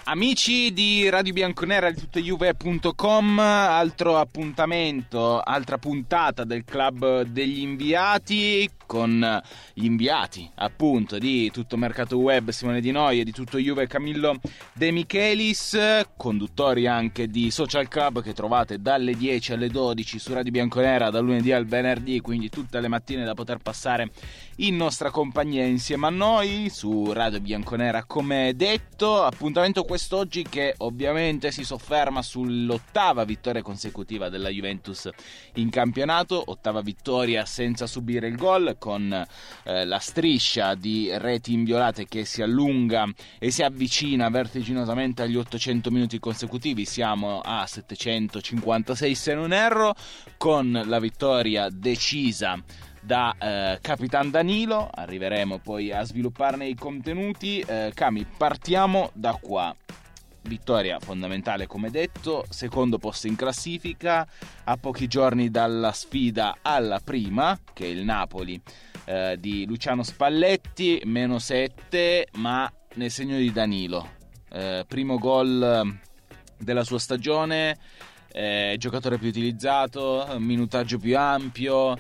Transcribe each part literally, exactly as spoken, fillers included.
Amici di Radio Bianconera di tutto juve punto com, altro appuntamento, altra puntata del Club degli Inviati con gli inviati appunto di Tutto Mercato Web, Simone Di Noi, e di Tutto Juve, Camillo De Michelis, conduttori anche di Social Club che trovate dalle dieci alle dodici su Radio Bianconera dal lunedì al venerdì, quindi tutte le mattine da poter passare in nostra compagnia insieme a noi su Radio Bianconera. Come detto, appuntamento quest'oggi che ovviamente si sofferma sull'ottava vittoria consecutiva della Juventus in campionato, ottava vittoria senza subire il gol, con eh, la striscia di reti inviolate che si allunga e si avvicina vertiginosamente agli ottocento minuti consecutivi. Siamo a settecentocinquantasei se non erro, con la vittoria decisa da eh, Capitan Danilo. Arriveremo poi a svilupparne i contenuti. eh, Cami, partiamo da qua. Vittoria fondamentale, come detto, secondo posto in classifica, a pochi giorni dalla sfida alla prima, che è il Napoli eh, di Luciano Spalletti, meno sette, ma nel segno di Danilo. Eh, primo gol della sua stagione, eh, giocatore più utilizzato, minutaggio più ampio,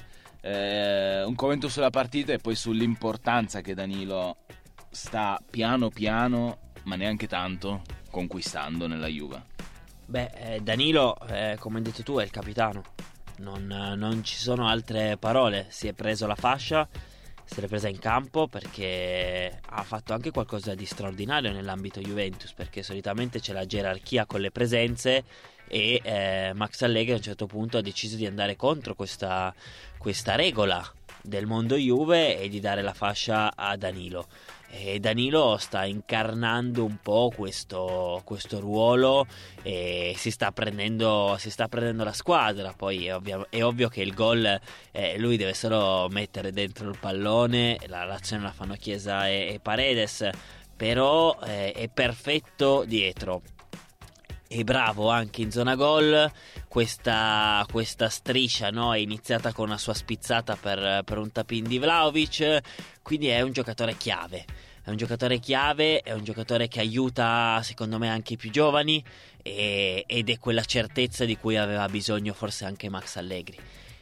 eh, un commento sulla partita e poi sull'importanza che Danilo sta piano piano, ma neanche tanto, conquistando nella Juve. Beh, eh, Danilo, eh, come hai detto tu, è il capitano. Non, non ci sono altre parole. Si è preso la fascia, se l'è presa in campo, perché ha fatto anche qualcosa di straordinario nell'ambito Juventus, perché solitamente c'è la gerarchia con le presenze e eh, Max Allegri a un certo punto ha deciso di andare contro questa, questa regola del mondo Juve e di dare la fascia a Danilo. E Danilo sta incarnando un po' questo, questo ruolo e si sta prendendo si sta prendendo la squadra. Poi è ovvio, è ovvio che il gol eh, lui deve solo mettere dentro il pallone, la, l'azione la fanno Chiesa e, e Paredes, però eh, è perfetto dietro. È bravo anche in zona gol. Questa, questa striscia, no, è iniziata con una sua spizzata per, per un tap-in di Vlahovic, quindi è un giocatore chiave. È un giocatore chiave, è un giocatore che aiuta secondo me anche i più giovani e, ed è quella certezza di cui aveva bisogno forse anche Max Allegri.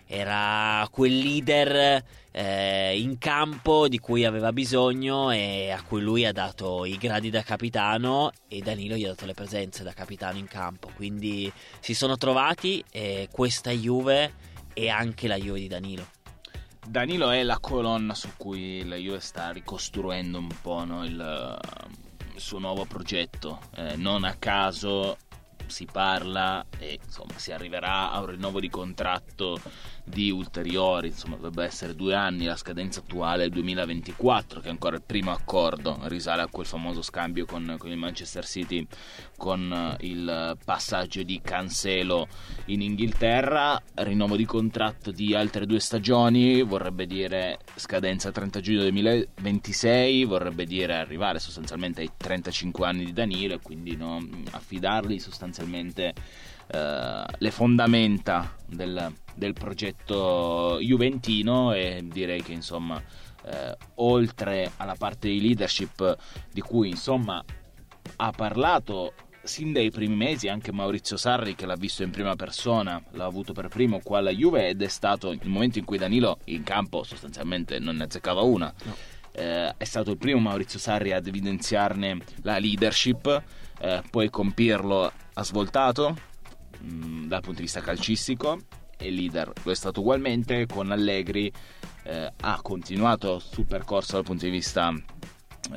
Era quel leader eh, in campo di cui aveva bisogno e a cui lui ha dato i gradi da capitano, e Danilo gli ha dato le presenze da capitano in campo. Quindi si sono trovati, e questa Juve è anche la Juve di Danilo. Danilo è la colonna su cui la Juve sta ricostruendo un po', no, il, il suo nuovo progetto. Eh, non a caso si parla e insomma si arriverà a un rinnovo di contratto di ulteriori, insomma dovrebbe essere due anni, la scadenza attuale è il duemilaventiquattro, che è ancora il primo accordo, risale a quel famoso scambio con, con il Manchester City, con il passaggio di Cancelo in Inghilterra. Rinnovo di contratto di altre due stagioni, vorrebbe dire scadenza trenta giugno duemilaventisei, vorrebbe dire arrivare sostanzialmente ai trentacinque anni di Danilo e quindi no, affidargli sostanzialmente Uh, le fondamenta del, del progetto juventino. E direi che insomma uh, oltre alla parte di leadership di cui insomma ha parlato sin dai primi mesi anche Maurizio Sarri, che l'ha visto in prima persona, l'ha avuto per primo qua alla Juve, ed è stato il momento in cui Danilo in campo sostanzialmente non ne azzeccava una. No. Uh, è stato il primo Maurizio Sarri ad evidenziarne la leadership, uh, poi compirlo ha svoltato dal punto di vista calcistico, e leader lo è stato ugualmente. Con Allegri eh, ha continuato il suo percorso dal punto di vista eh,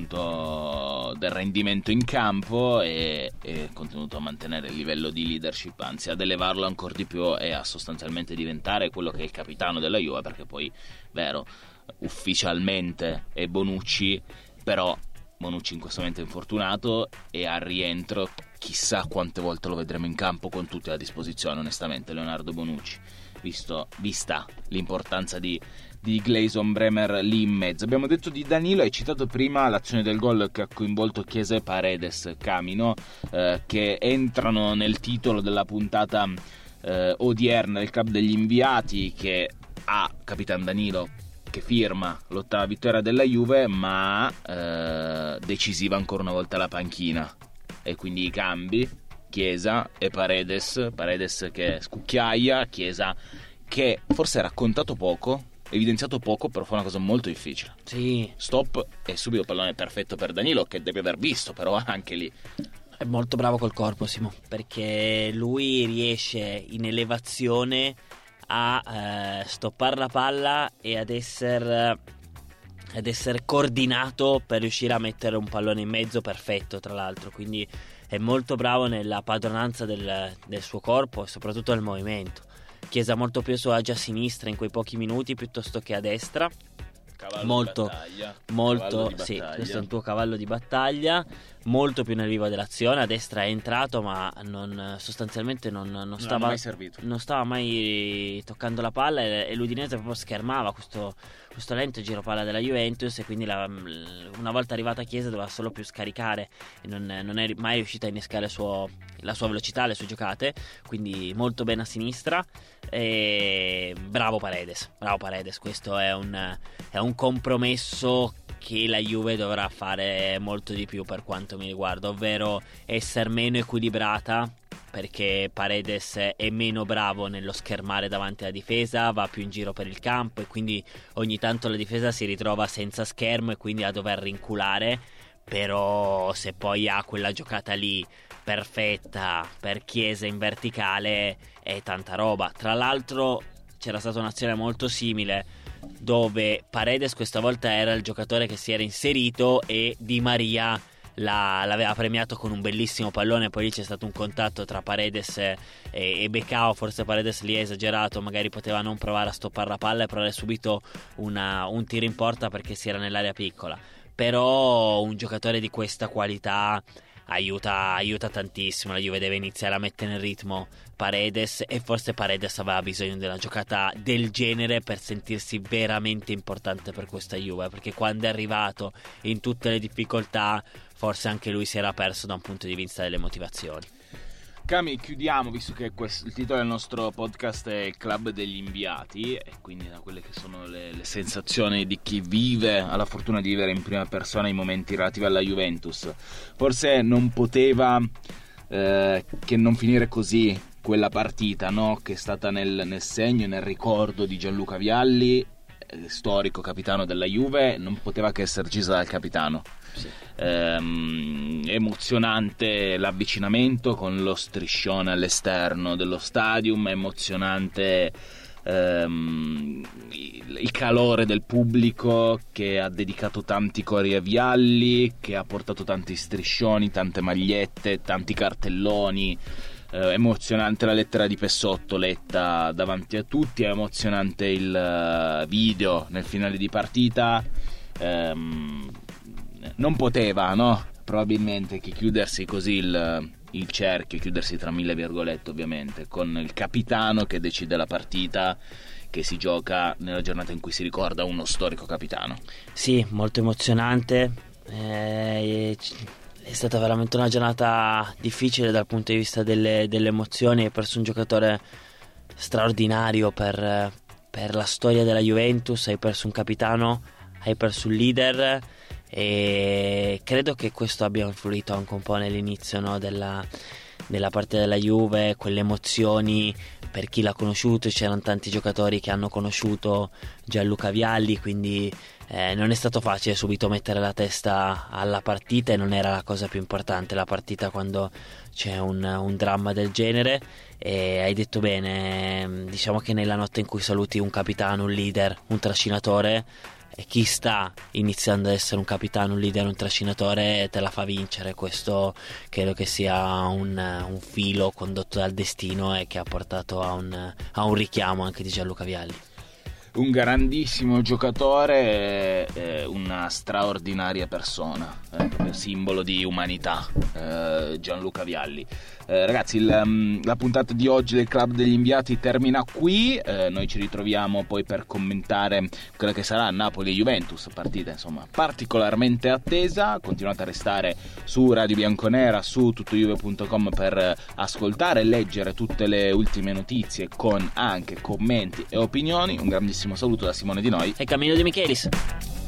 appunto del rendimento in campo e è continuato a mantenere il livello di leadership, anzi ad elevarlo ancora di più e a sostanzialmente diventare quello che è il capitano della Juve, perché poi, vero, ufficialmente è Bonucci, però Bonucci in questo momento è infortunato e al rientro chissà quante volte lo vedremo in campo con tutti a disposizione, onestamente, Leonardo Bonucci, visto, vista l'importanza di, di Gleison Bremer lì in mezzo. Abbiamo detto di Danilo, hai citato prima l'azione del gol che ha coinvolto Chiesa e Paredes, Camino, eh, che entrano nel titolo della puntata eh, odierna del Club degli Inviati, che ha Capitan Danilo che firma l'ottava vittoria della Juve, ma eh, decisiva ancora una volta la panchina. e quindi i cambi, Chiesa e Paredes, Paredes che scucchiaia, Chiesa che forse ha raccontato poco, evidenziato poco, però fa una cosa molto difficile. Sì. Stop e subito pallone perfetto per Danilo, che deve aver visto però anche lì. È molto bravo col corpo, Simo, perché lui riesce in elevazione a eh, stoppare la palla e ad essere ad essere coordinato per riuscire a mettere un pallone in mezzo perfetto, tra l'altro, quindi è molto bravo nella padronanza del, del suo corpo e soprattutto nel movimento. Chiesa molto più a suo agio a sinistra in quei pochi minuti piuttosto che a destra. Cavallo molto, di battaglia. molto, Cavallo di sì, battaglia. questo è un tuo cavallo di battaglia, molto più nel vivo dell'azione. A destra è entrato, ma non, sostanzialmente non, non, Non stava, hanno mai servito. non stava mai toccando la palla e, e l'Udinese proprio schermava questo, questo lento giro palla della Juventus, e quindi la, una volta arrivata a Chiesa doveva solo più scaricare e non, non è mai riuscita a innescare il suo, la sua velocità, le sue giocate, quindi molto bene a sinistra. E bravo Paredes, bravo Paredes, questo è un, è un compromesso che la Juve dovrà fare molto di più per quanto mi riguarda, ovvero essere meno equilibrata, perché Paredes è meno bravo nello schermare davanti alla difesa, va più in giro per il campo e quindi ogni tanto la difesa si ritrova senza schermo e quindi a dover rinculare. Però se poi ha quella giocata lì perfetta per Chiesa in verticale è tanta roba. Tra l'altro c'era stata un'azione molto simile dove Paredes questa volta era il giocatore che si era inserito e Di Maria la, l'aveva premiato con un bellissimo pallone. Poi lì c'è stato un contatto tra Paredes e, e Becao, forse Paredes lì ha esagerato, magari poteva non provare a stoppare la palla e provare subito una, un tiro in porta perché si era nell'area piccola. Però un giocatore di questa qualità aiuta, aiuta tantissimo. La Juve deve iniziare a mettere in ritmo Paredes, e forse Paredes aveva bisogno di una giocata del genere per sentirsi veramente importante per questa Juve, perché quando è arrivato in tutte le difficoltà forse anche lui si era perso da un punto di vista delle motivazioni. Cami, chiudiamo, visto che questo, il titolo del nostro podcast è il Club degli Inviati, e quindi da quelle che sono le, le sensazioni di chi vive, ha la fortuna di vivere in prima persona i momenti relativi alla Juventus. Forse non poteva eh, che non finire così quella partita, no? Che è stata nel, nel segno e nel ricordo di Gianluca Vialli, eh, storico capitano della Juve, non poteva che essere uccisa dal capitano. Sì. Ehm, emozionante l'avvicinamento con lo striscione all'esterno dello stadium, emozionante ehm, il calore del pubblico che ha dedicato tanti cori a Vialli, che ha portato tanti striscioni, tante magliette, tanti cartelloni. Eh, emozionante la lettera di Pessotto letta davanti a tutti, è emozionante il video nel finale di partita. ehm, Non poteva, no? Probabilmente che chiudersi così il, il cerchio, chiudersi tra mille virgolette ovviamente, con il capitano che decide la partita, che si gioca nella giornata in cui si ricorda uno storico capitano. Sì, molto emozionante. Eh, è stata veramente una giornata difficile dal punto di vista delle, delle emozioni. Hai perso un giocatore straordinario per, per la storia della Juventus, hai perso un capitano, hai perso un leader, e credo che questo abbia influito anche un po' nell'inizio, no, della, della partita della Juve, quelle emozioni per chi l'ha conosciuto. C'erano tanti giocatori che hanno conosciuto Gianluca Vialli, quindi eh, non è stato facile subito mettere la testa alla partita, e non era la cosa più importante la partita quando c'è un, un dramma del genere. E hai detto bene, diciamo che nella notte in cui saluti un capitano, un leader, un trascinatore, e chi sta iniziando ad essere un capitano, un leader, un trascinatore, te la fa vincere. Questo credo che sia un, un filo condotto dal destino e che ha portato a un, a un richiamo anche di Gianluca Vialli. Un grandissimo giocatore, eh, una straordinaria persona, eh, proprio simbolo di umanità, eh, Gianluca Vialli. Eh, ragazzi, il, um, la puntata di oggi del Club degli Inviati termina qui. Eh, noi ci ritroviamo poi per commentare quella che sarà Napoli e Juventus, partita insomma particolarmente attesa. Continuate a restare su Radio Bianconera, su tuttojuve punto com per ascoltare e leggere tutte le ultime notizie con anche commenti e opinioni. Un grandissimo saluto da Simone Di Noi E Camillo De Michelis.